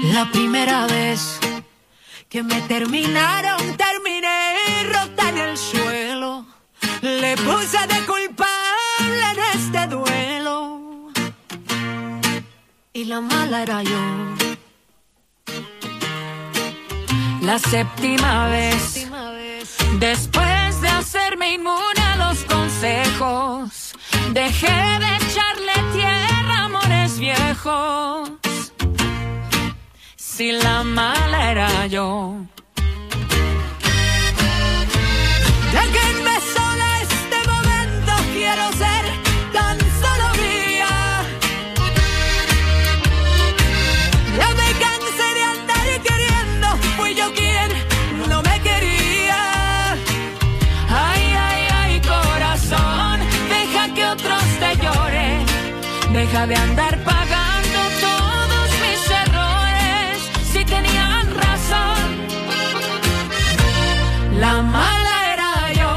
La primera vez que me terminaron, terminé rota en el suelo. Le puse de culpable en este duelo. Y la mala era yo. La séptima vez, después de hacerme inmune a los consejos, dejé de echarle tierra a amores viejos. Si la mala era yo. Déjenme sola este momento, quiero ser tan solo mía. Ya me cansé de andar queriendo, fui yo quien no me quería. Ay, ay, ay, corazón, deja que otros te lloren. Deja de andar pagando todos mis errores. Si tenían razón, la mala era yo.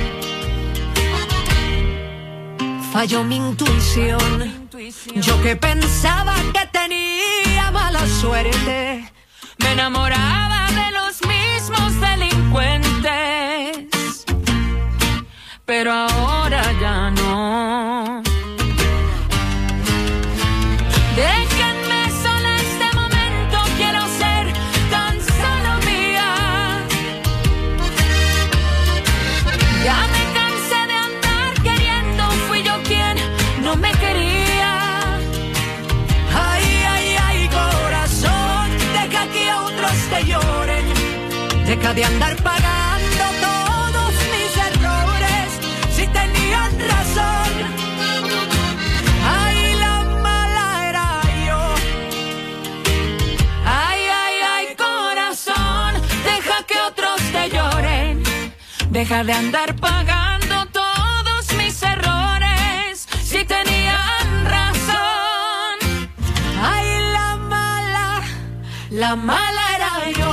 Falló mi intuición. Yo que pensaba que tenía mala suerte, me enamoraba de los mismos delincuentes, pero ahora ya no. Déjenme sola este momento, quiero ser tan solo mía. Ya me cansé de andar queriendo, fui yo quien no me quería. Ay, ay, ay, corazón, deja que otros te lloren. Deja de andar pagando todos mis errores. Si tenían razón, ay, la mala era yo. Ay, ay, ay, corazón, deja que otros te lloren. Deja de andar pagando todos mis errores. Si tenían razón, ay, la mala era yo.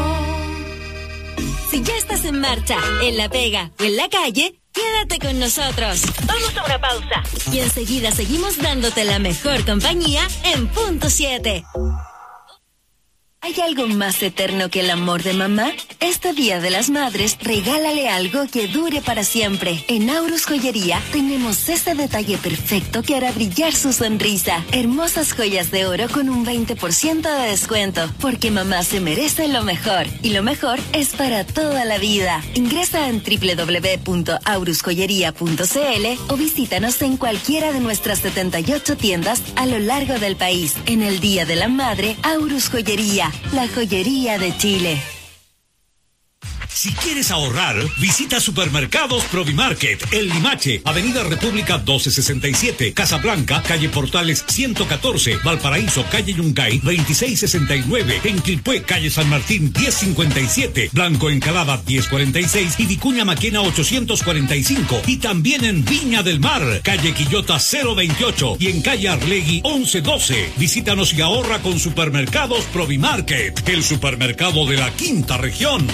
Si ya estás en marcha, en la pega o en la calle, quédate con nosotros. Vamos a una pausa y enseguida seguimos dándote la mejor compañía en Punto 7. ¿Hay algo más eterno que el amor de mamá? Este Día de las Madres, regálale algo que dure para siempre. En Aurus Joyería tenemos ese detalle perfecto que hará brillar su sonrisa. Hermosas joyas de oro con un 20% de descuento, porque mamá se merece lo mejor. Y lo mejor es para toda la vida. Ingresa en www.aurusjoyería.cl o visítanos en cualquiera de nuestras 78 tiendas a lo largo del país. En el Día de la Madre, Aurus Joyería, la joyería de Chile. Si quieres ahorrar, visita Supermercados Provimarket, El Limache, Avenida República 1267, Casablanca, Calle Portales 114, Valparaíso, Calle Yungay 2669, en Quilpué, Calle San Martín 1057, Blanco Encalada 1046 y Vicuña Maquena 845, y también en Viña del Mar, Calle Quillota 028 y en Calle Arlegui 1112. Visítanos y ahorra con Supermercados Provimarket, el supermercado de la quinta región.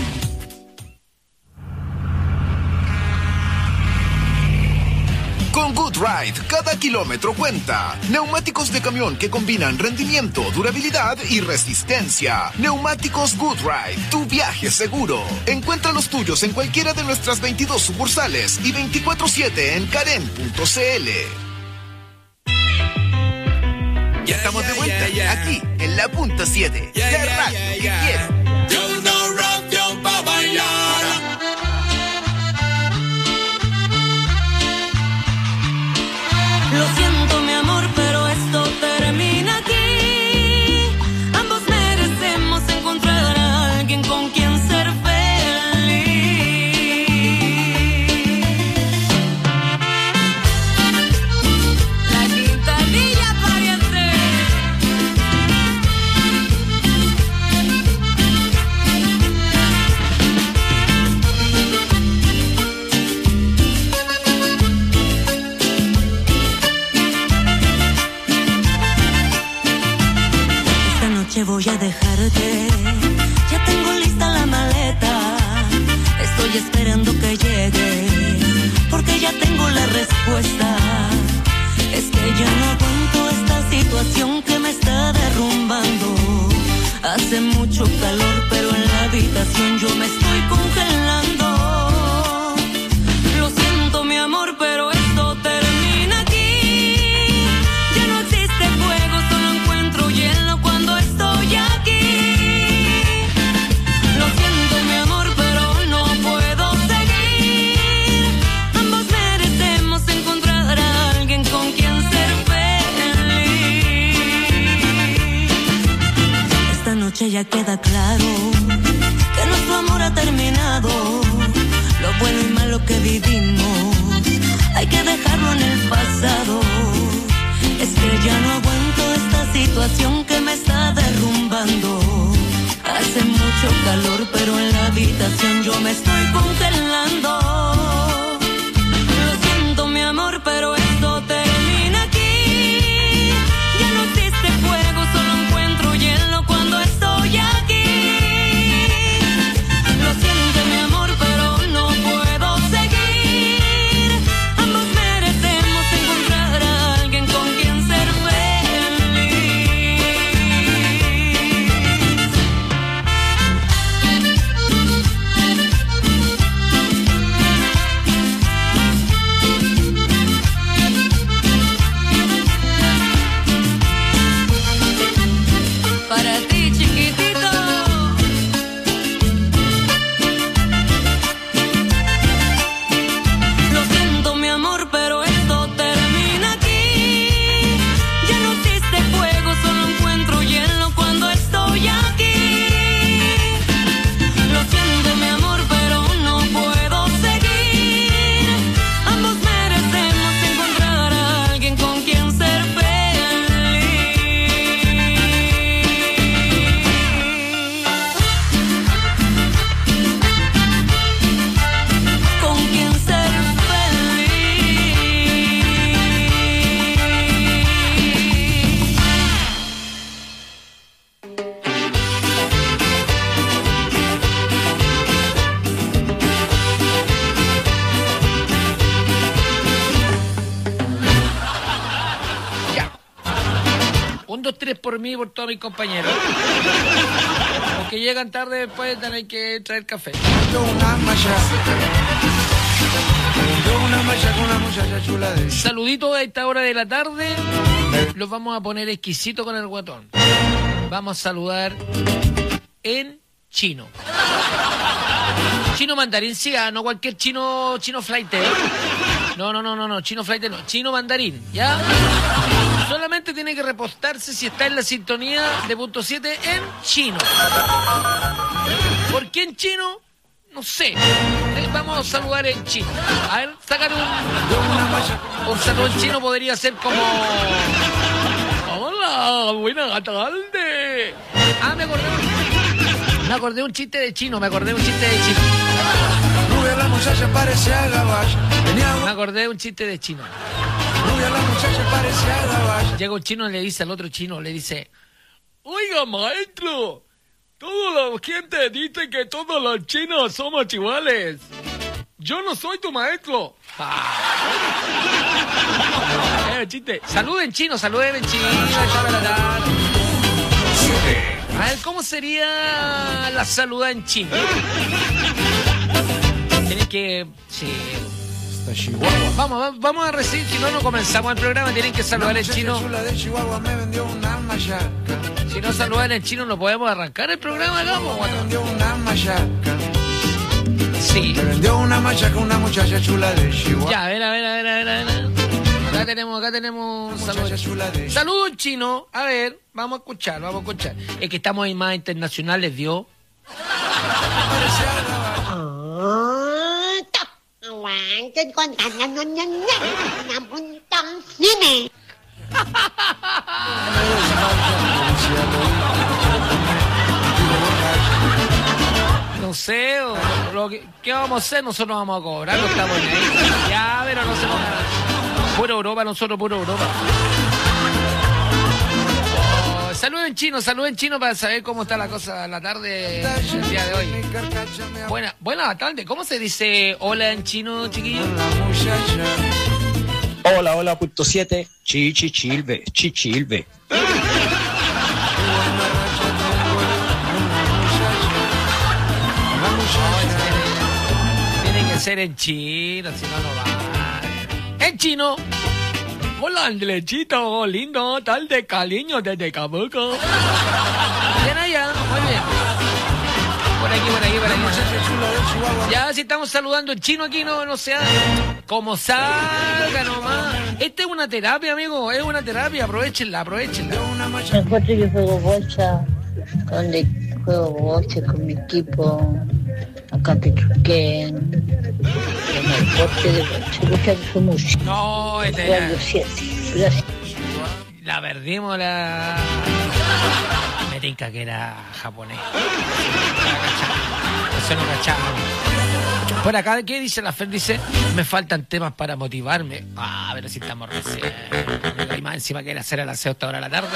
Con Good Ride, cada kilómetro cuenta. Neumáticos de camión que combinan rendimiento, durabilidad y resistencia. Neumáticos Good Ride, tu viaje seguro. Encuentra los tuyos en cualquiera de nuestras 22 sucursales y 24/7 en karen.cl. Ya estamos de vuelta, aquí en la Punta 7, la radio que quieres. Yo no radio pa' bailar. Lo siento, mi amor, pero esto termina aquí. Ambos merecemos encontrar a alguien con quien ser feliz. La quintanilla pariente. Voy a dejarte, ya tengo lista la maleta, estoy esperando que llegue, porque ya tengo la respuesta. Es que ya no aguanto esta situación que me está derrumbando. ya queda claro que nuestro amor ha terminado. Lo bueno y malo que vivimos hay que dejarlo en el pasado. Es que ya no aguanto esta situación que me está derrumbando. Hace mucho calor, pero en la habitación yo me estoy congelando. Lo siento, mi amor, pero esto termina aquí. Ya no existe fuego, solo encuentro hielo cuando estoy aquí. Lo siento, mi amor, pero no puedo seguir. Ambos merecemos encontrar a alguien con quien ser para ti, chiquitito. Lo siento, mi amor, pero esto termina aquí. Ya no existe fuego, solo encuentro hielo cuando estoy aquí. Lo siento, mi amor, pero no puedo seguir. Ambos merecemos encontrar a alguien con quien ser feliz. Con quien ser feliz. Ya. 1, 2, 3 por mí y por todos mis compañeros. Los que llegan tarde después tienen que traer café. Saluditos a esta hora de la tarde. Los vamos a poner exquisitos con el guatón. Vamos a saludar en chino. Chino mandarín, sí, no cualquier chino flight, ¿eh? No, chino flight no, chino mandarín, ¿ya? Solamente tiene que repostarse si está en la sintonía de punto 7 en chino. ¿Por qué en chino? No sé. Vamos a saludar en chino. A ver, sacar un saludo en chino podría ser como... Hola, buena tarde. Ah, me acordé de un chiste de chino. Me acordé de un chiste de chino. Llega un chino y le dice al otro chino, le dice: oiga, maestro, toda la gente dice que todos los chinos somos iguales. Yo no soy tu maestro. Chiste. Saluden en chino. A ver, ¿cómo sería la saluda en chino? Tienen que... Sí. Vamos a recibir, si no comenzamos el programa. Tienen que saludar en chino. Si no saludan en chino, no podemos arrancar el programa, ¿no? Sí. Ya, a ver. Acá tenemos salud en chino. A ver, vamos a escuchar. Es que estamos en más internacionales, ¿dio? No sé, ¿qué vamos a hacer? Nosotros vamos a cobrar, no estamos en ahí. Ya, pero no se nos nada. Pura Europa, nosotros pura Europa. Salud en chino para saber cómo está la cosa la tarde el día de hoy. Buena tarde. ¿Cómo se dice hola en chino, chiquillos? Hola, punto 7. Chichilve. Tiene que ser en chino, si no va. En chino. Hola, Andrechito, lindo, tarde, cariño, desde Cabuco. Bien allá, muy bien. Por aquí. Ya, si estamos saludando en chino aquí, no sea como salga nomás. Esta es una terapia, amigo, es una terapia, aprovechenla. Encuentro que juego bocha donde juego boche con mi equipo. Acá Pechuquén. En el deporte de boche. Escucha su música. No, Radio 7. Gracias. La perdimos, la... Me tinca que era japonés. Eso no cachaba. Por acá, ¿qué dice la Fer? Dice, me faltan temas para motivarme. A ver si estamos recién. Y más encima que ir a hacer el aseo hasta ahora de la tarde.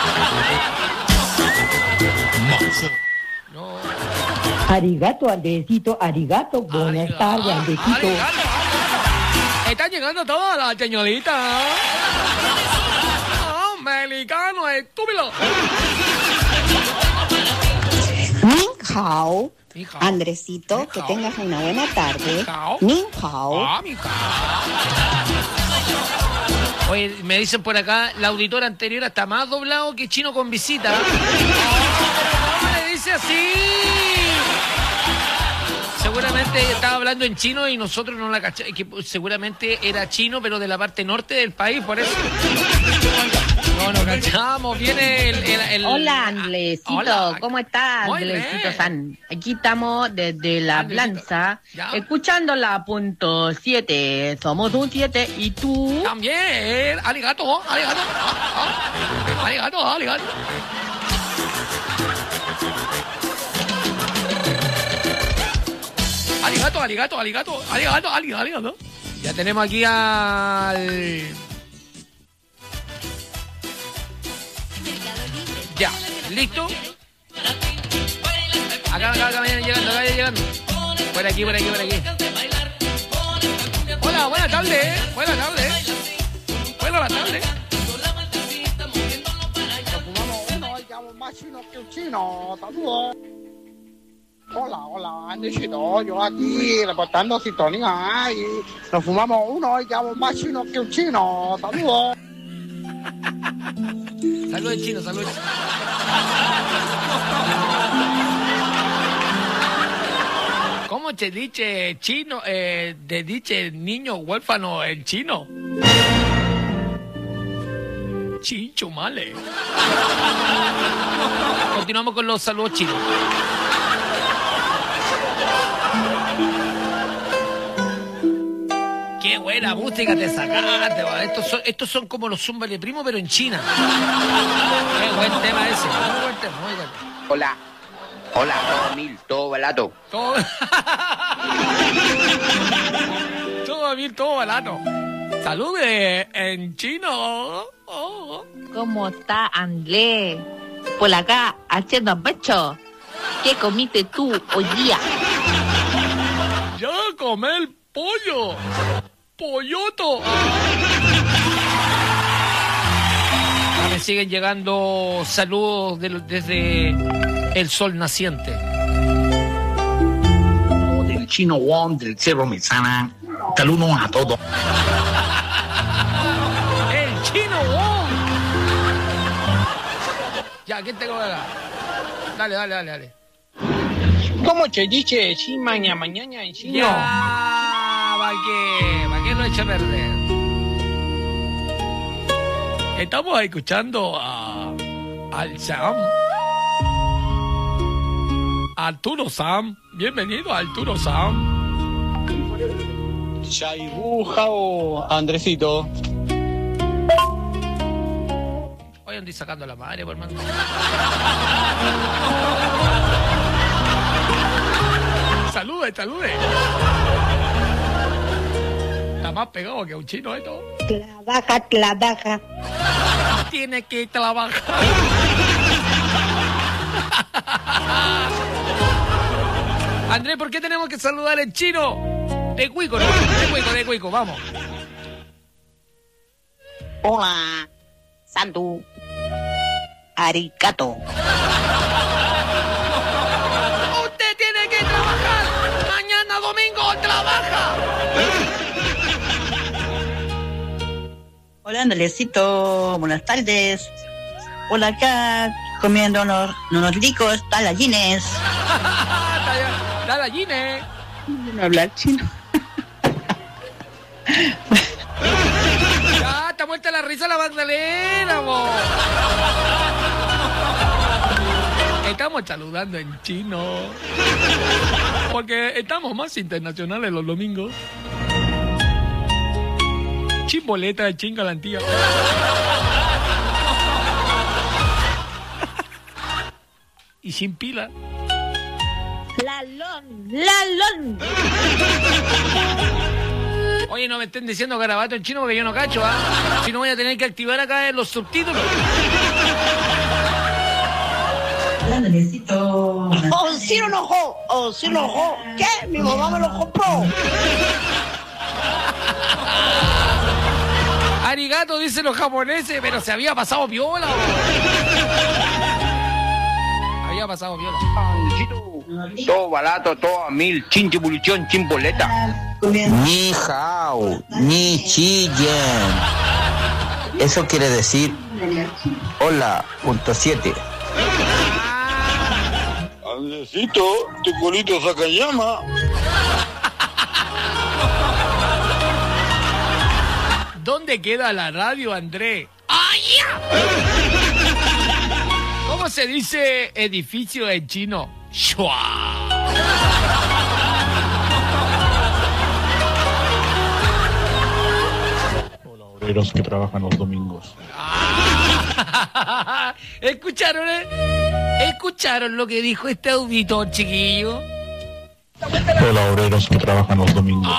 No. Arigato, Andresito, arigato. Buenas tardes, Andresito. Está llegando toda la señorita. Mexicano, estúpido. Nin hao. Andresito, que tengas una buena tarde. Nin hao. Oye, me dicen por acá, la auditora anterior está más doblado que Chino con visita. ¿Cómo le dice así? Seguramente estaba hablando en chino y nosotros no la cachamos. Seguramente era chino, pero de la parte norte del país, por eso. No cachamos. Viene el... Hola, Andresito. Hola. ¿Cómo estás, Andresito San? Aquí estamos desde La Blanza, escuchando la punto 7. Somos un 7 y tú... También. Arigato. Arigato. Ya tenemos aquí al... Ya, ¿listo? Acá viene llegando. Por aquí. Hola, buenas tardes. Buenas tardes. Nos fumamos uno y quedamos más chinos que un chino. Saludos. Hola, Andresito, yo aquí reportando sintonía y nos fumamos uno y quedamos más chinos que un chino. Saludos. Saludos, chino, saludos. ¿Cómo te dice chino? Te dice niño huérfano en chino. Chicho male. Continuamos con los saludos chinos. Qué buena música te sacaste, estos son como los Zumba de Primo, pero en China. Qué buen tema ese, muy buen tema. Hola, todo mil, todo barato. Todo barato. Salude en chino. ¿Cómo está, Andrés? Por acá, haciendo pecho. ¿Qué comiste tú hoy día? Ya comí el pollo. Polloto. Me siguen llegando saludos desde el sol naciente. Del chino Wong, del Cerro Mezana. Saludos a todos. El chino Wong. Ya, ¿quién tengo acá? Dale. ¿Cómo te dice? Sí, mañana en chino. Ya, ¿para qué lo echa a perder? Estamos escuchando al Sam. Arturo Sam. Bienvenido, Arturo Sam. Chaibujao, Andresito. Hoy andé sacando la madre, por mano. Salude. Está más pegado que un chino esto. Trabaja. Tiene que trabajar. Andrés, ¿por qué tenemos que saludar en chino? De cuico, ¿no? De cuico, vamos. Hola, Sandu. Arigato. Usted tiene que trabajar. Mañana domingo trabaja. Hola, Andresito. Buenas tardes. Hola, acá comiendo unos ricos talallines. Talallines. No hablar chino. Ya, está muerta la risa la Magdalena, amor. estamos saludando en chino. Porque estamos más internacionales los domingos. Chimboleta de chinga la tía. Y sin pila. ¡Lalón! Oye, no me estén diciendo garabato en chino porque yo no cacho, ¿ah? Si no voy a tener que activar acá los subtítulos. ¡Oh, sí lo enojó! ¡Oh, sí lo enojó! ¿Qué? Mi mamá me lo compró. Arigato, dicen los japoneses, pero se había pasado viola. Había pasado viola. Todo barato, todo a 1000, chinchibulichón, chimboleta. Ni hao, ni chillen. Eso quiere decir hola, .7. Andresito, tu culito saca llama. ¿Dónde queda la radio, André? ¡Ay, ya! ¿Cómo se dice edificio en chino? ¡Shua! Hola, obreros que trabajan los domingos. ¿Escucharon, ¿Escucharon lo que dijo este auditor, chiquillo? Hola, obreros que trabajan los domingos.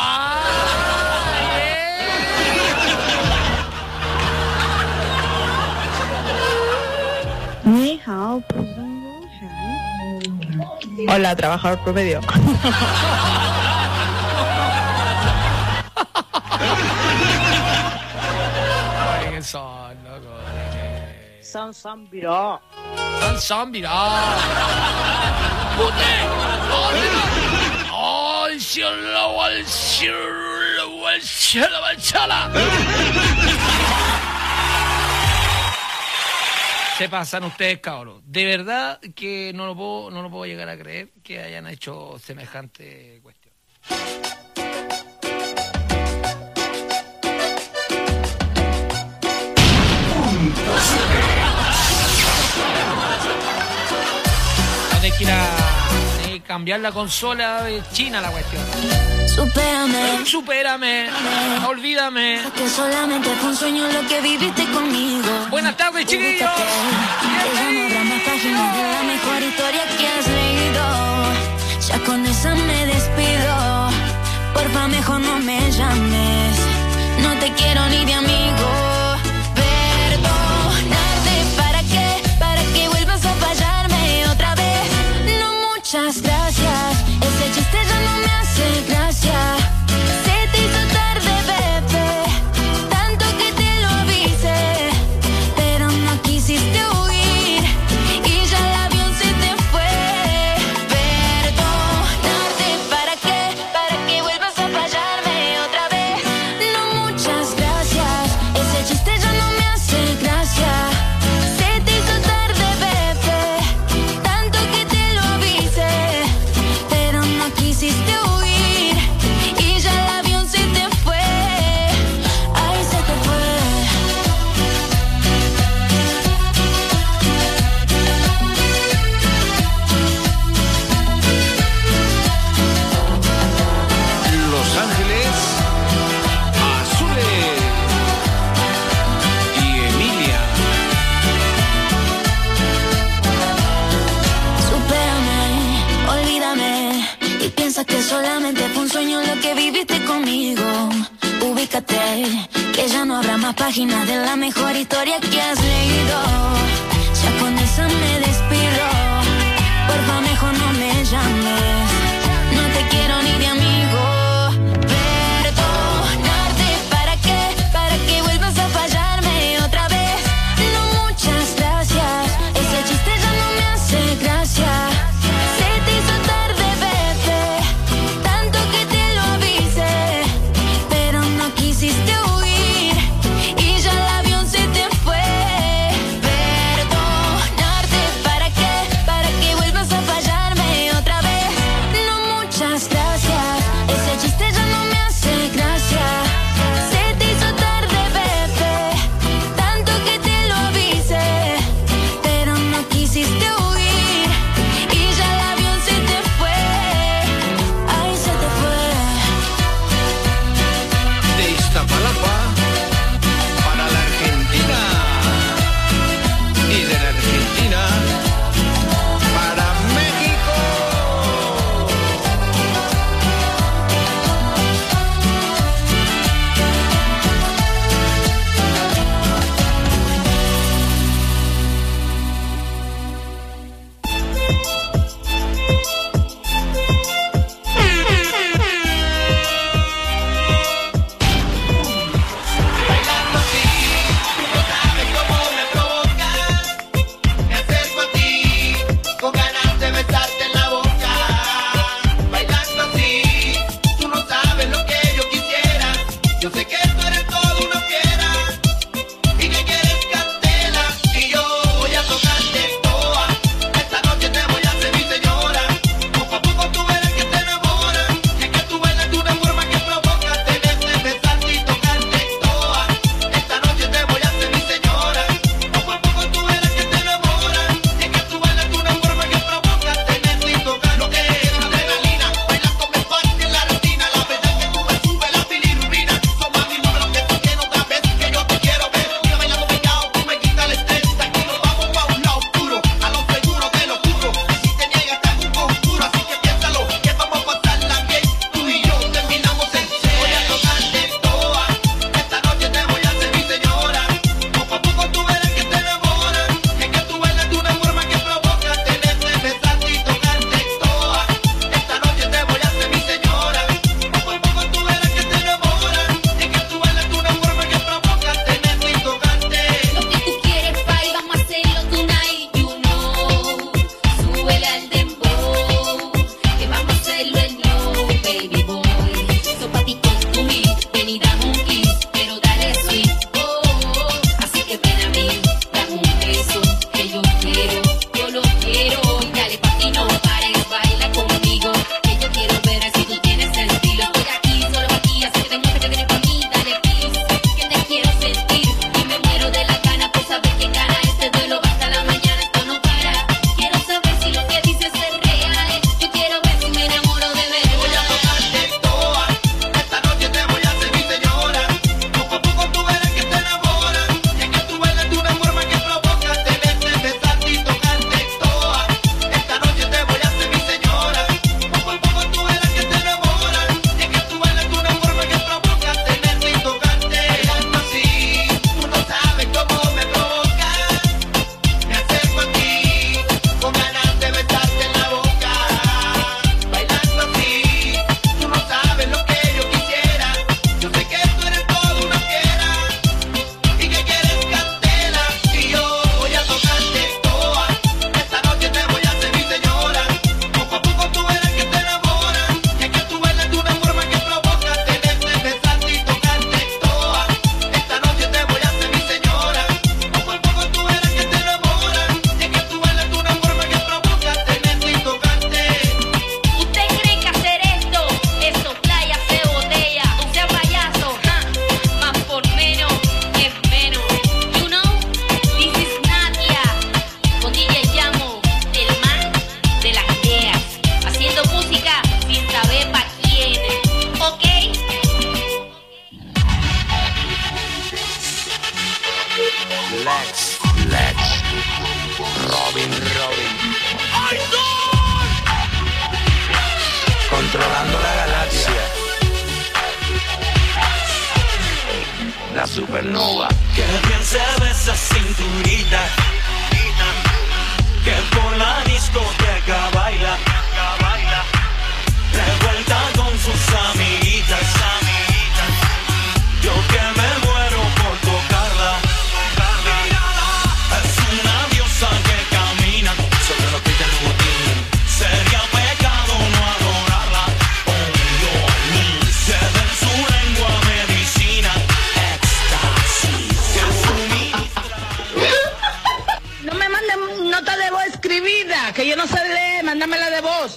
Ni hao, hola, trabajador promedio. Ay, ¿qué son, loco? San virá. San virá. ¡Pute! ¡Al cielo, al cielo, al cielo, al cielo! Se pasan ustedes, cabros. De verdad que no lo puedo llegar a creer que hayan hecho semejante cuestión. Tienes que ir a cambiar la consola de China, la cuestión. Supérame, olvídame. Que solamente fue un sueño lo que viviste conmigo. Buenas tardes, chiquillos. Ya no habrá más páginas de la mejor historia que has leído. Ya con esa me despido. Porfa, mejor no me llames. No te quiero ni de amigo. Perdonarte, ¿para qué? Para que vuelvas a fallarme otra vez. No, muchas gracias. Ese chiste ya no me hace gracia. Se te hizo tarde, bebé. Tanto que te lo avisé. Pero no quisiste huir. Y ya el avión se te fue. Perdonarte, ¿para qué? Para que vuelvas a fallarme otra vez. No, muchas gracias. Ese chiste ya no me hace gracia. Se te hizo tarde, bebé. Tanto que te lo avisé. Pero no quisiste huir. Y ya el avión se te fue. Ay, se te fue. Los Ángeles Azules y Emilia. Supérame, olvídame. Y piensa que solamente fue un sueño lo que viviste conmigo. Ubícate, que ya no habrá más páginas de la mejor historia que has leído. Ya con esa me despido. Porfa, mejor no me llames. No te quiero ni de amigo. Perdonarte, ¿para qué? Para que vuelvas a fallarme otra vez. No, muchas gracias. Ese chiste ya no me hace gracia. Se te hizo tarde, bebé. Tanto que te lo avisé. Pero no quisiste huir. Y ya el avión se te fue. Perdonarte, Mira, que yo no sé leer, mándamela de voz.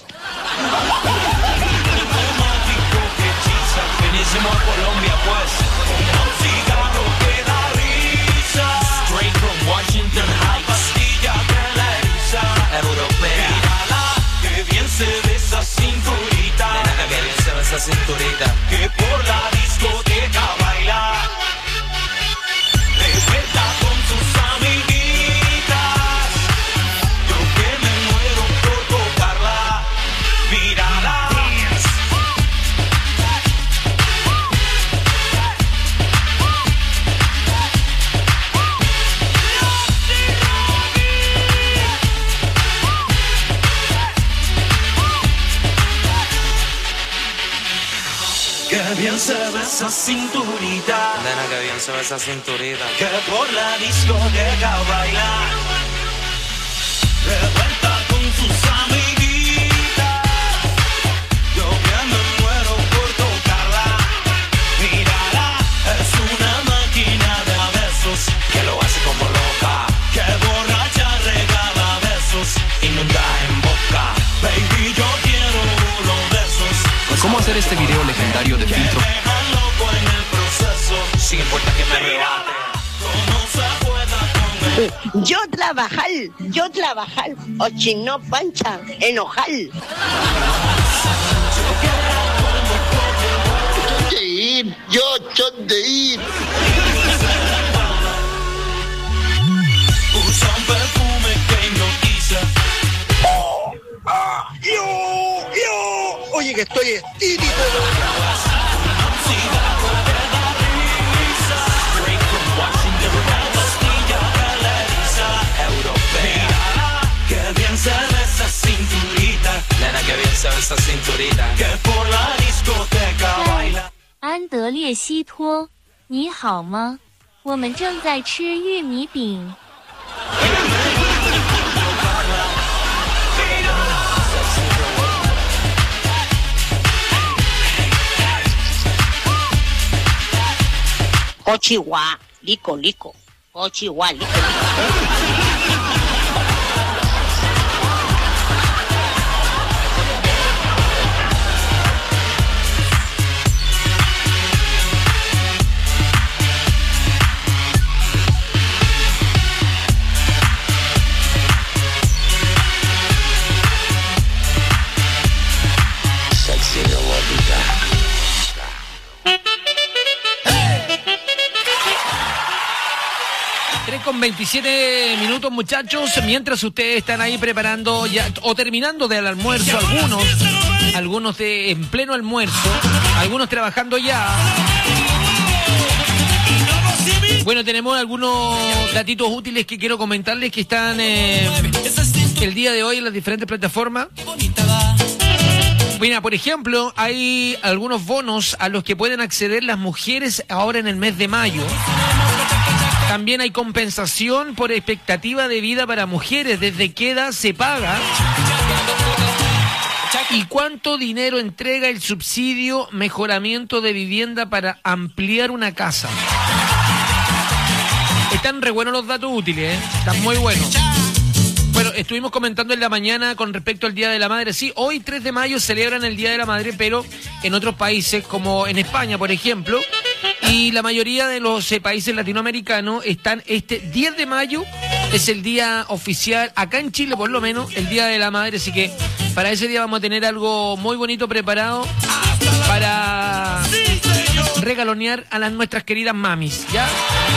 Venimos a Colombia, pues. Un cigarro que da risa. Straight from Washington Heights. Pastilla que la eriza. Europea. Mírala, que bien se ve esa cinturita. Nena, que bien se ve esa cinturita. Que por la discoteca baila. De vuelta con sus amiguitas. Yo que me muero por tocarla. Mírala. Que bien se ve esa cinturita. Nena, que bien se ve esa cinturita. Que por la discoteca baila. De vuelta con sus amiguitas. Yo que me muero por tocarla. Mírala, es una máquina de besos. Que lo hace como loca. Que borracha regala besos. Inunda en boca. Baby, yo quiero uno de esos. ¿Cómo hacer este video legendario de filtro? Sin importar que me rebate. Yo trabajar, o chino pancha, enojal. Yo son de ir. Usan perfume que hipnotiza. Yo. Oye, que estoy estírico. Que bien se ve esa cinturita. Nena, que bien se ve esa cinturita. Que por la discoteca baila. 安德烈西托，你好吗？我们正在吃玉米饼。 Cochihua, lico. Cochihua, lico. Sexy robótica. 3:27, muchachos. Mientras ustedes están ahí preparando ya o terminando del almuerzo, algunos en pleno almuerzo, algunos trabajando ya. Bueno, tenemos algunos datitos útiles que quiero comentarles que están el día de hoy en las diferentes plataformas. Mira, por ejemplo, hay algunos bonos a los que pueden acceder las mujeres ahora en el mes de mayo. También hay compensación por expectativa de vida para mujeres. ¿Desde qué edad se paga? ¿Y cuánto dinero entrega el subsidio mejoramiento de vivienda para ampliar una casa? Están re buenos los datos útiles, ¿eh? Están muy buenos. Bueno, estuvimos comentando en la mañana con respecto al Día de la Madre. Sí, hoy 3 de mayo celebran el Día de la Madre, pero en otros países, como en España, por ejemplo, y la mayoría de los países latinoamericanos están este 10 de mayo, es el día oficial, acá en Chile por lo menos, el Día de la Madre, así que para ese día vamos a tener algo muy bonito preparado para regalonear a nuestras queridas mamis, ¿ya?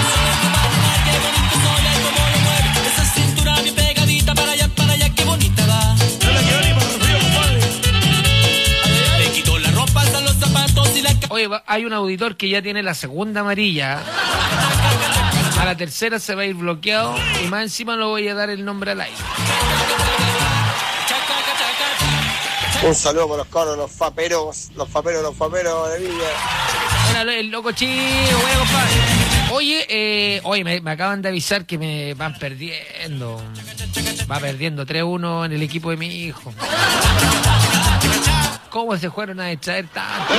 Oye, hay un auditor que ya tiene la segunda amarilla. A la tercera se va a ir bloqueado y más encima no voy a dar el nombre al aire. Un saludo para los cabros, los faperos de Villa. Bueno, el loco chico, bueno, compadre. Oye, me acaban de avisar que me van perdiendo. Va perdiendo 3-1 en el equipo de mi hijo. ¿Cómo se fueron a distraer tanto?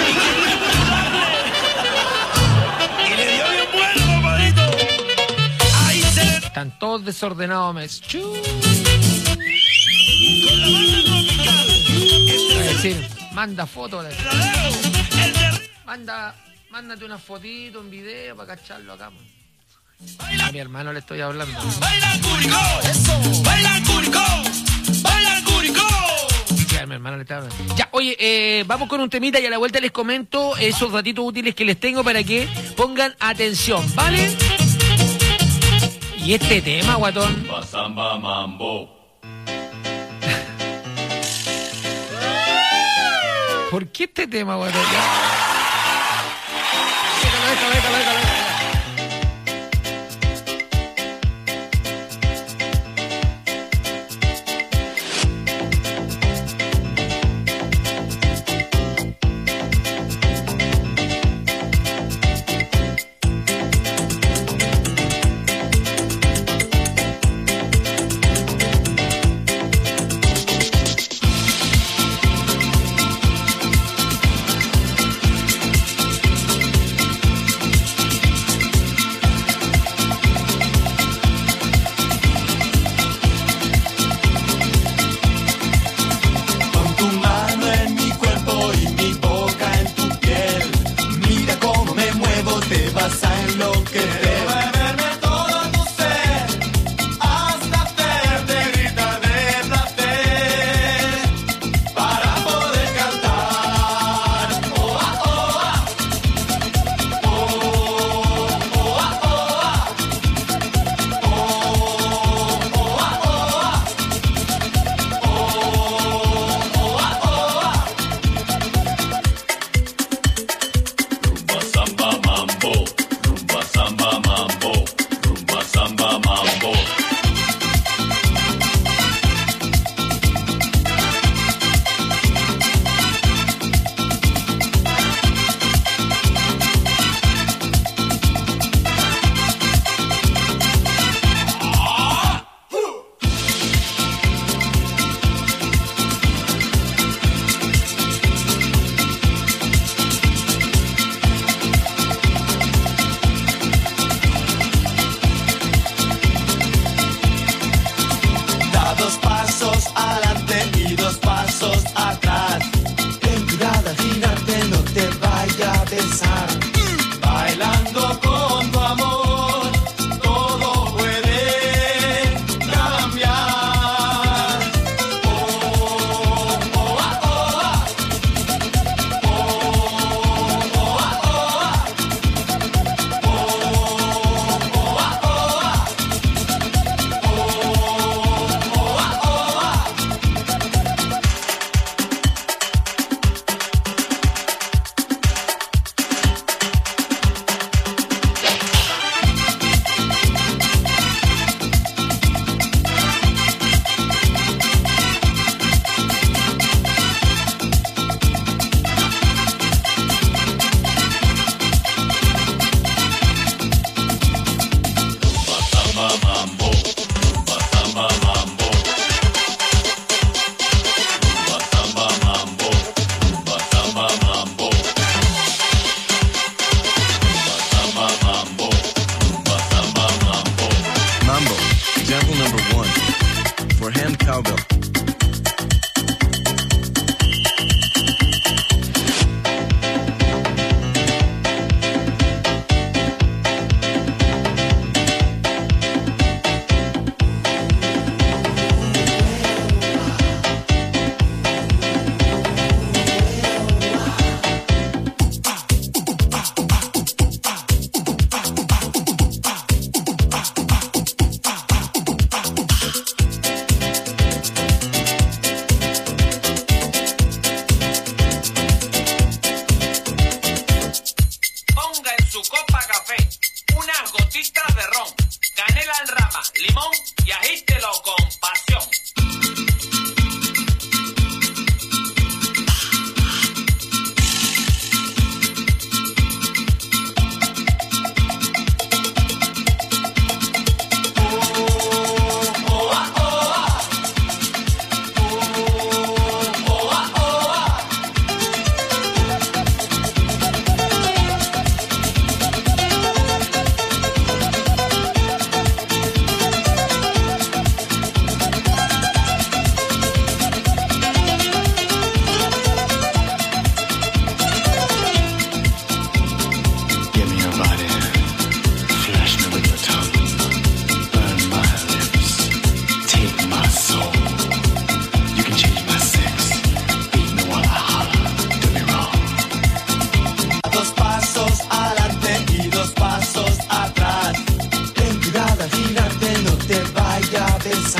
Y le dio bien bueno, papadito. Ahí se le... Están todos desordenados, Es decir, manda fotos. Mándate una fotito, un video para cacharlo acá. A mi hermano le estoy hablando. Baila curicó, eso. Baila curicó. Baila curicó. Sí, a mi hermano le está hablando. Ya, oye, vamos con un temita y a la vuelta les comento esos ratitos útiles que les tengo para que pongan atención, ¿vale? Y este tema, guatón. Samba mambo. ¿Por qué este tema, guatón? Déjalo.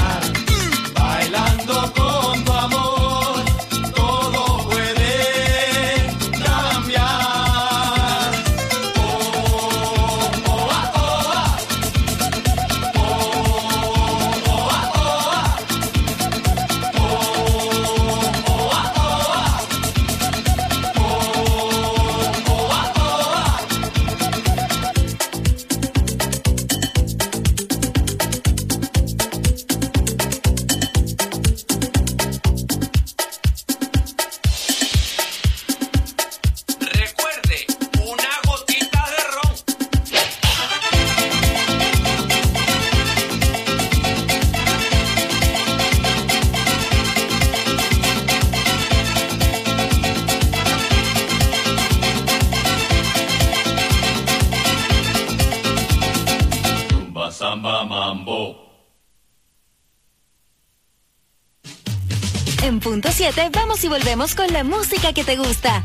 Bailando con tu amor, todo puede cambiar. Oh, oh, ah, oh, ah. Oh, oh, ah, oh, ah. Oh, oh, ah, oh, ah. Oh, oh, ah, oh, ah. Recuerde, una gotita de ron. Zumba, samba, mambo. En punto 7 vamos y volvemos con la música que te gusta.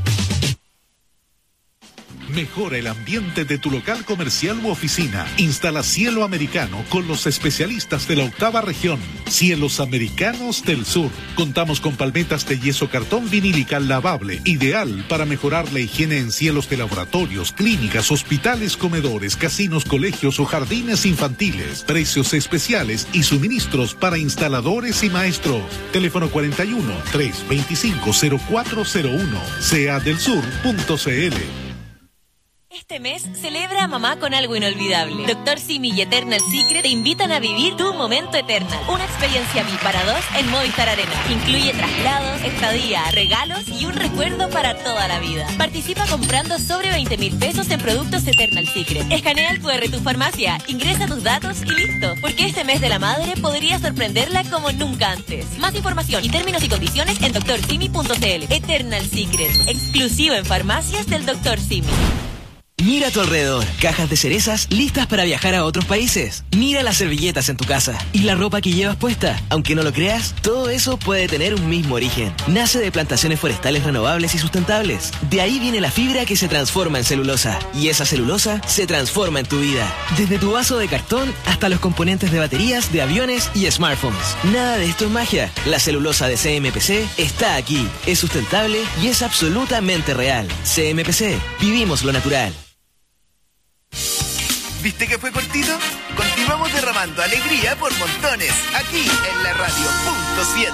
Mejora el ambiente de tu local comercial u oficina. Instala cielo americano con los especialistas de la 8ª región. Cielos Americanos del Sur. Contamos con palmetas de yeso cartón vinílica lavable, ideal para mejorar la higiene en cielos de laboratorios, clínicas, hospitales, comedores, casinos, colegios o jardines infantiles. Precios especiales y suministros para instaladores y maestros. Teléfono 41 325 0401. seadelsur.cl. Este mes celebra a mamá con algo inolvidable. Dr. Simi y Eternal Secret te invitan a vivir tu momento Eternal. Una experiencia VIP para 2 en Movistar Arena. Incluye traslados, estadía, regalos y un recuerdo para toda la vida. Participa comprando sobre 20.000 pesos en productos Eternal Secret. Escanea el QR de tu farmacia, ingresa tus datos y listo. Porque este mes de la madre podría sorprenderla como nunca antes. Más información y términos y condiciones en drsimi.cl. Eternal Secret, exclusivo en farmacias del Dr. Simi. Mira a tu alrededor, cajas de cerezas listas para viajar a otros países. Mira las servilletas en tu casa y la ropa que llevas puesta. Aunque no lo creas, todo eso puede tener un mismo origen. Nace de plantaciones forestales renovables y sustentables. De ahí viene la fibra que se transforma en celulosa. Y esa celulosa se transforma en tu vida. Desde tu vaso de cartón hasta los componentes de baterías, de aviones y smartphones. Nada de esto es magia. La celulosa de CMPC está aquí. Es sustentable y es absolutamente real. CMPC, vivimos lo natural. ¿Viste que fue cortito? Continuamos derramando alegría por montones, aquí en la radio punto 7.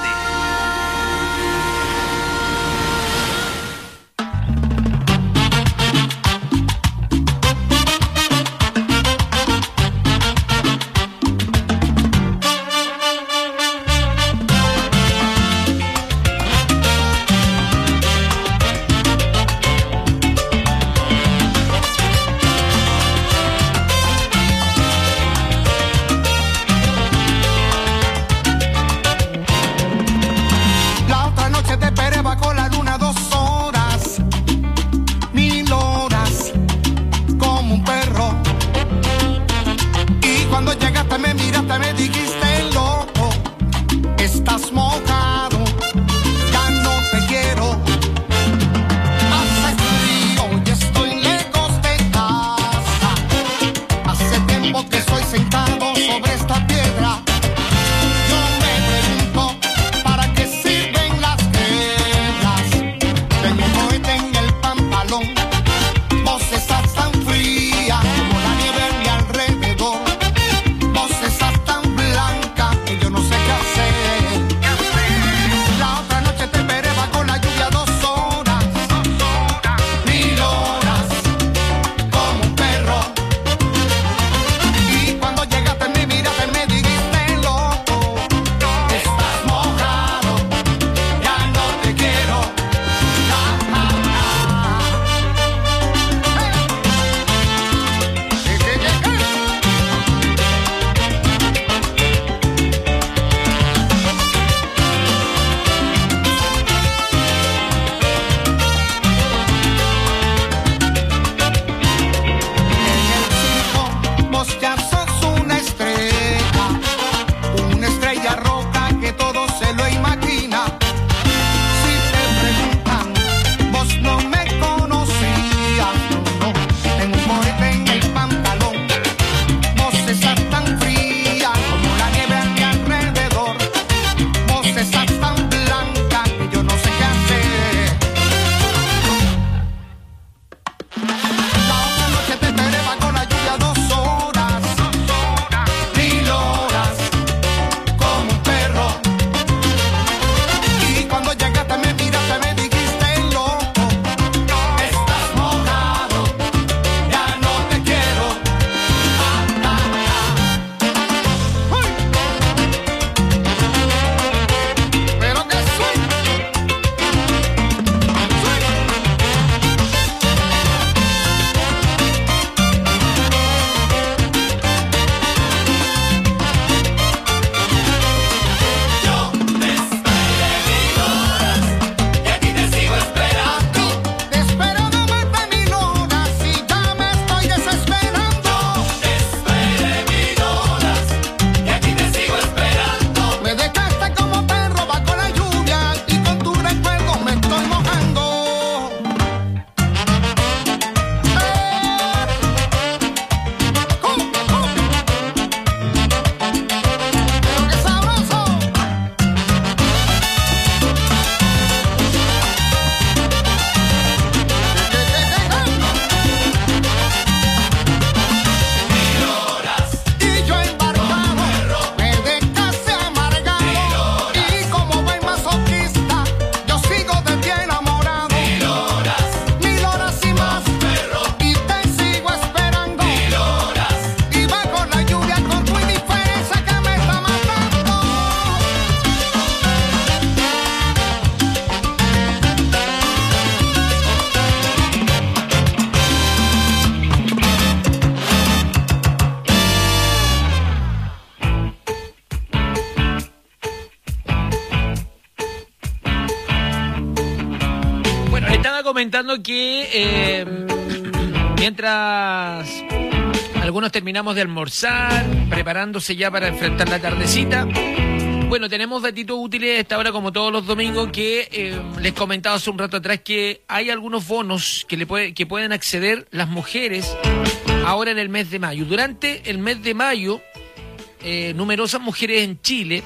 comentando que mientras algunos terminamos de almorzar, preparándose ya para enfrentar la tardecita, bueno, tenemos datitos útiles a esta hora como todos los domingos que les comentaba hace un rato atrás que hay algunos bonos que pueden acceder las mujeres ahora en el mes de mayo. Durante el mes de mayo, numerosas mujeres en Chile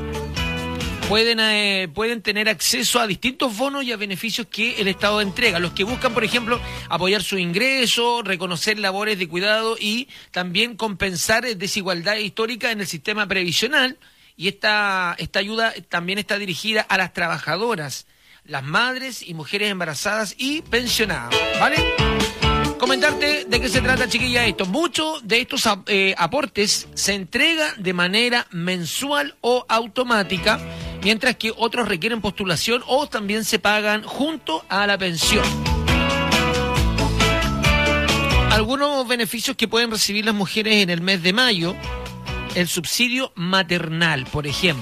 pueden tener acceso a distintos bonos y a beneficios que el Estado entrega. Los que buscan, por ejemplo, apoyar su ingreso, reconocer labores de cuidado y también compensar desigualdad histórica en el sistema previsional. Y esta ayuda también está dirigida a las trabajadoras, las madres y mujeres embarazadas y pensionadas, ¿vale? Comentarte de qué se trata, chiquilla, esto. Muchos de estos aportes se entrega de manera mensual o automática, mientras que otros requieren postulación o también se pagan junto a la pensión. Algunos beneficios que pueden recibir las mujeres en el mes de mayo: el subsidio maternal, por ejemplo,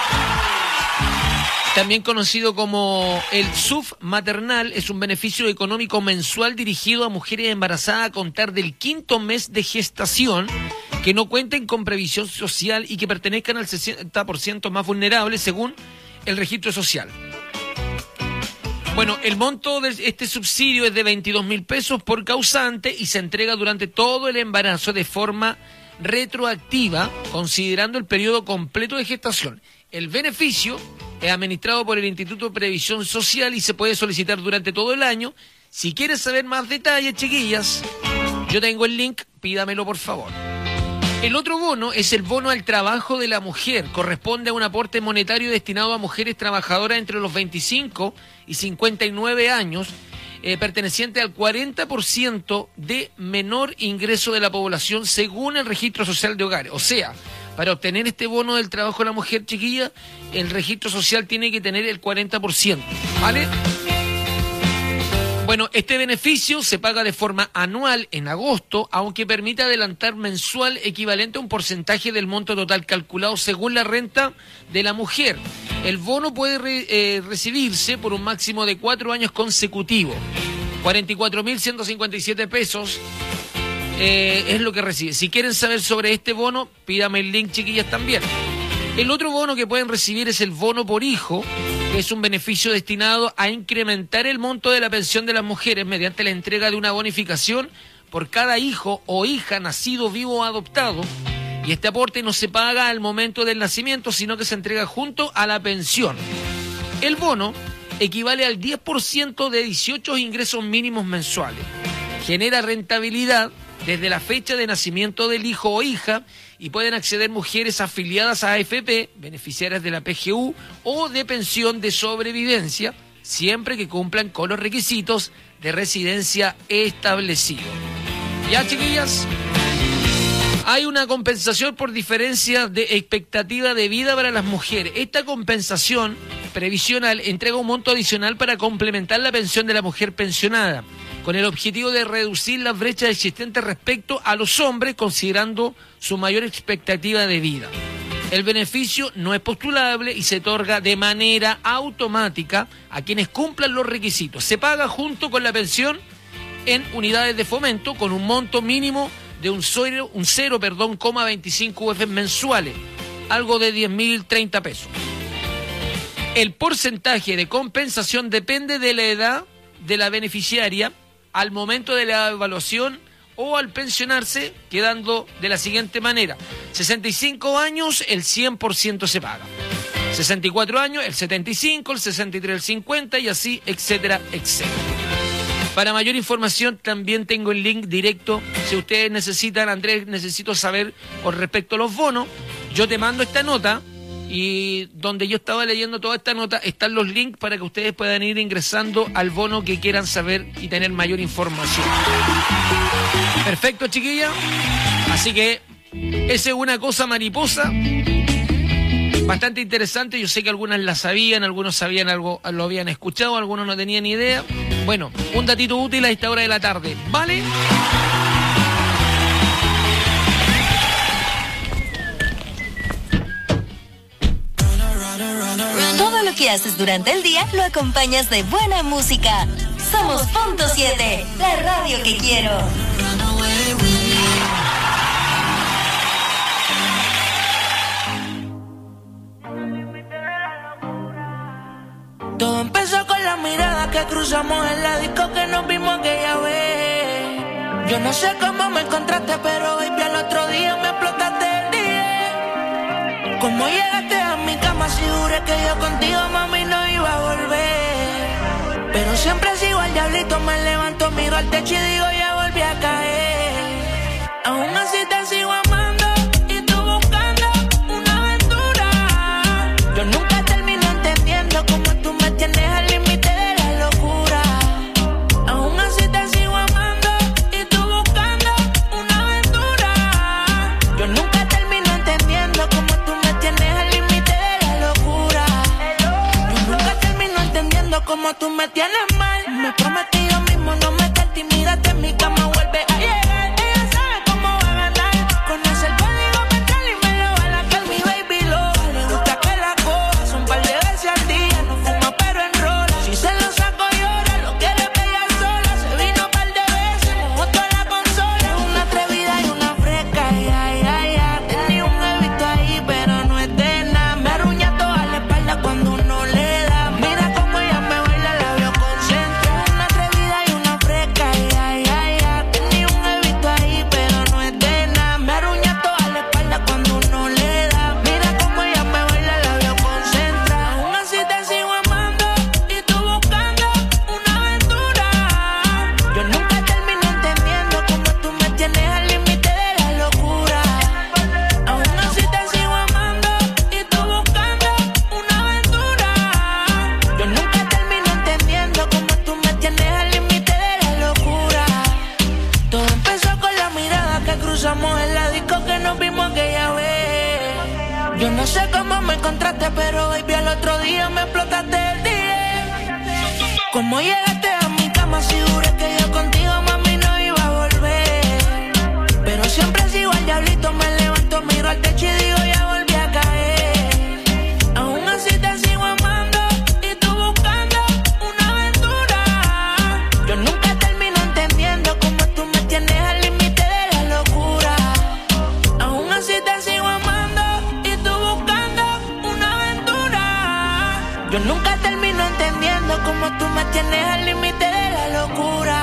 también conocido como el SUF maternal, es un beneficio económico mensual dirigido a mujeres embarazadas a contar del 5º mes de gestación, que no cuenten con previsión social y que pertenezcan al 60% más vulnerables según el registro social. Bueno, el monto de este subsidio es de 22.000 pesos por causante y se entrega durante todo el embarazo de forma retroactiva, considerando el periodo completo de gestación. El beneficio es administrado por el Instituto de Previsión Social y se puede solicitar durante todo el año. Si quieres saber más detalles, chiquillas, yo tengo el link, pídamelo por favor. El otro bono es el bono al trabajo de la mujer. Corresponde a un aporte monetario destinado a mujeres trabajadoras entre los 25 y 59 años, perteneciente al 40% de menor ingreso de la población según el registro social de hogares. O sea, para obtener este bono del trabajo de la mujer, chiquilla, el registro social tiene que tener el 40%, ¿vale? Bueno, este beneficio se paga de forma anual en agosto, aunque permite adelantar mensual equivalente a un porcentaje del monto total calculado según la renta de la mujer. El bono puede recibirse por un máximo de 4 años consecutivos. 44.157 pesos es lo que recibe. Si quieren saber sobre este bono, pídame el link, chiquillas, también. El otro bono que pueden recibir es el bono por hijo, que es un beneficio destinado a incrementar el monto de la pensión de las mujeres mediante la entrega de una bonificación por cada hijo o hija nacido vivo o adoptado. Y este aporte no se paga al momento del nacimiento, sino que se entrega junto a la pensión. El bono equivale al 10% de 18 ingresos mínimos mensuales. Genera rentabilidad desde la fecha de nacimiento del hijo o hija y pueden acceder mujeres afiliadas a AFP, beneficiarias de la PGU o de pensión de sobrevivencia, siempre que cumplan con los requisitos de residencia establecidos. ¿Ya, chiquillas? Hay una compensación por diferencia de expectativa de vida para las mujeres. Esta compensación previsional entrega un monto adicional para complementar la pensión de la mujer pensionada, con el objetivo de reducir las brechas existentes respecto a los hombres, considerando su mayor expectativa de vida. El beneficio no es postulable y se otorga de manera automática a quienes cumplan los requisitos. Se paga junto con la pensión en unidades de fomento con un monto mínimo de un 0,25 UF mensuales, algo de 10.030 pesos. El porcentaje de compensación depende de la edad de la beneficiaria al momento de la evaluación o al pensionarse, quedando de la siguiente manera: 65 años, el 100% se paga; 64 años, el 75%, el 63%, el 50% y así, etcétera, etcétera. Para mayor información también tengo el link directo. Si ustedes necesitan, Andrés, necesito saber con respecto a los bonos, yo te mando esta nota y donde yo estaba leyendo toda esta nota están los links para que ustedes puedan ir ingresando al bono que quieran saber y tener mayor información. Perfecto, chiquilla. Así que esa es una cosa mariposa bastante interesante. Yo sé que algunas la sabían, algunos sabían algo, lo habían escuchado, algunos no tenían idea. Bueno, un datito útil a esta hora de la tarde, ¿vale? Todo lo que haces durante el día lo acompañas de buena música. Somos Punto 7, la radio que quiero. Todo empezó con la mirada que cruzamos en la disco que nos vimos aquella vez. Yo no sé cómo me encontraste, pero baby, al otro día me explotaste el día. Cómo llegaste a mi cama, si juré que yo contigo, mami, no iba a volver. Pero siempre sigo al diablito, me levanto, miro al techo y digo, ya volví a caer. Aún así te sigo amando y tú buscando una aventura. Yo nunca termino entendiendo cómo tú me tienes al límite de la locura. Aún así te sigo amando y tú buscando una aventura. Yo nunca termino entendiendo cómo tú me tienes al límite de la locura. Yo nunca termino entendiendo cómo tú me tienes mal. Me prometí yo mismo no meterte y mírate en mi cama, vuelve a llegar. Ella sabe cómo va a ganar. Conoce el código mental y me lo va a lacar. Mi baby loca, le gusta que la coja un par de veces al día. No fuma pero enrola. Si se lo saco llora, lo quiere pegar sola. Se vino un par de veces, mojó toda la consola. Una atrevida y una fresca, tenía un bebito ahí pero no es de nada. Me arruña toda la espalda cuando uno le da. Mira cómo ella me baila, la veo concentrada. Una atrevida y una fresca, tenía un bebito ahí pero no es de nada. Me arruña toda la espalda cuando uno le da. Mira cómo ella me baila, la veo concentrada. Aún así te sigo amando y tú buscando una aventura. Yo nunca termino entendiendo cómo tú me tienes al límite de la locura. Aún así te sigo amando y tú buscando una aventura. Yo nunca termino entendiendo cómo tú me tienes al límite de la locura. Todo empezó con la mirada que cruzamos en la disco que nos vimos aquella vez. Yo no sé cómo me encontraste, pero baby, al otro día me explotaste el día. Cómo llegaste a mi cama, si juré que yo contigo, mami, no iba a volver. Pero siempre sigo al diablito, me levanto, miro al techo y digo, ya volví a caer. Aún así te sigo amando y tú buscando una aventura. Yo nunca termino entendiendo cómo tú me tienes al límite de la locura. Aún así te sigo amando y tú buscando una aventura. Yo nunca termino entendiendo cómo tú me tienes al límite de la locura.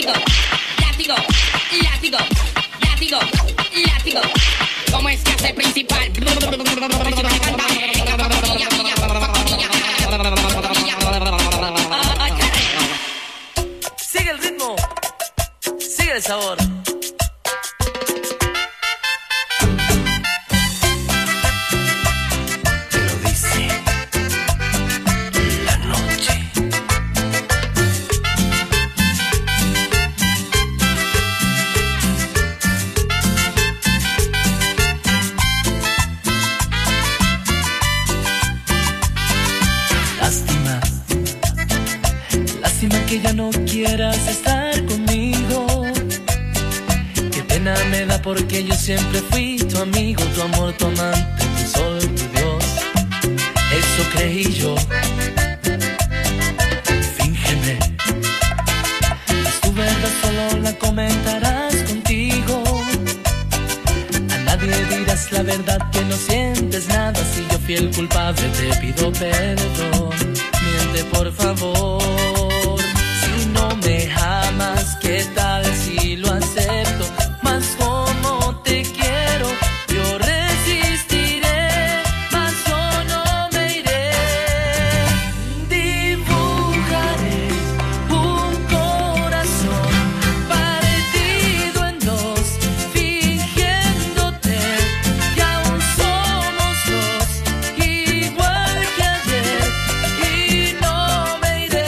látigo, látigo, látigo, látigo, látigo. ¿Cómo es que hace principal? Sigue el ritmo, sigue el sabor. Que ya no quieras estar conmigo. Qué pena me da porque yo siempre fui tu amigo, tu amor, tu amante, tu sol, tu Dios. Eso creí yo. Fíngeme. Pues tu verdad solo la comentarás contigo. A nadie dirás la verdad que no sientes nada. Si yo fui el culpable te pido perdón. Miente por favor. No me amas, ¿qué tal si lo acepto? Más como te quiero, yo resistiré, más yo no me iré. Dibujaré un corazón partido en dos, fingiéndote que aún somos dos, igual que ayer, y no me iré.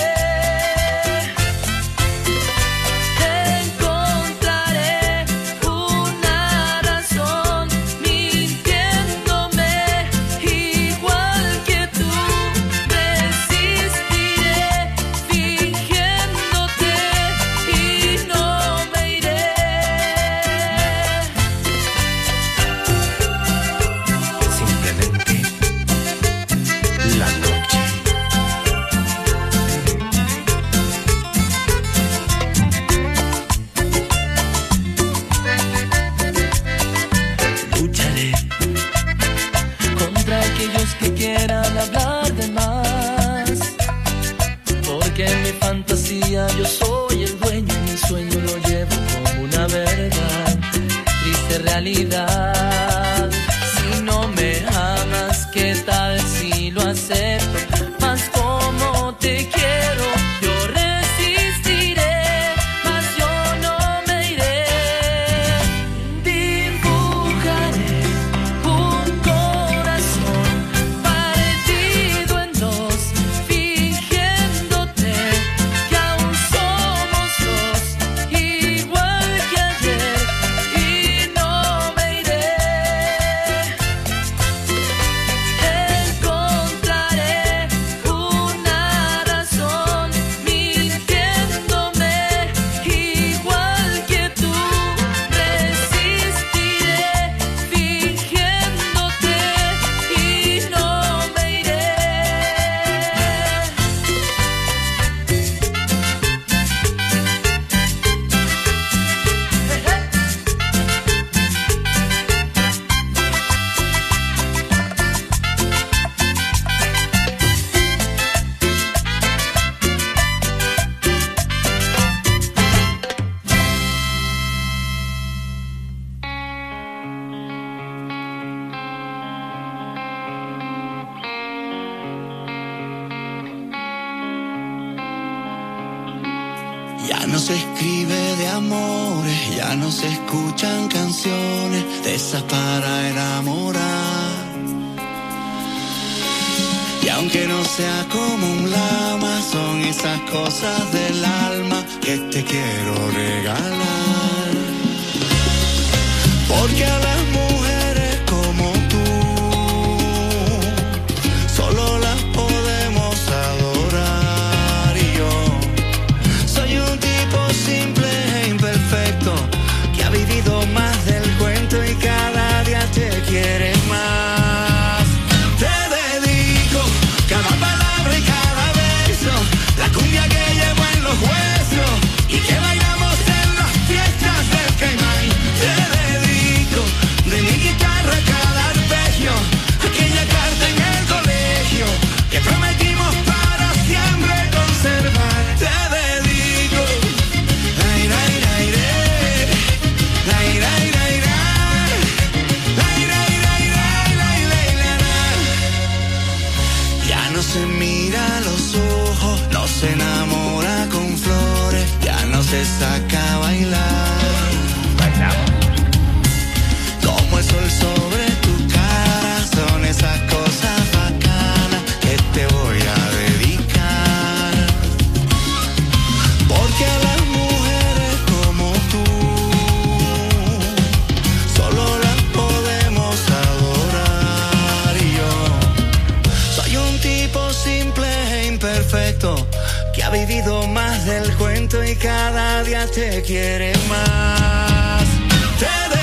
Yo soy el dueño y mi sueño lo llevo como una verdad, triste realidad. Si no me amas, ¿qué tal si lo acepto? Más como te quiero, yo resistiré, más yo no me iré. Dibujaré un corazón partido en dos, fingiéndote que aún somos dos, igual que ayer, y no me iré. Encontraré una razón mintiéndome, igual que tú. Resistiré fingiéndote y no me iré. Ya no se escribe de amores, ya no se escuchan canciones de esas para enamorar. Y aunque no sea como un lama, son esas cosas del alma que te quiero regalar. Porque a las mujeres como tú solo las podemos adorar. Y yo soy un tipo simple e imperfecto que ha vivido más del cuento y cada día te quiere más. Te dedico cada palabra y cada beso, la cumbia que llevo en los huesos y que bailamos en las fiestas del Caimán. Te dedico toca bailar. Bailamos. Como el sol sobre tu cara, son esas cosas bacanas que te voy a dedicar. Porque a las mujeres como tú solo las podemos adorar. Y yo soy un tipo simple e imperfecto que ha vivido más del cuento y cada día te quiere más. Te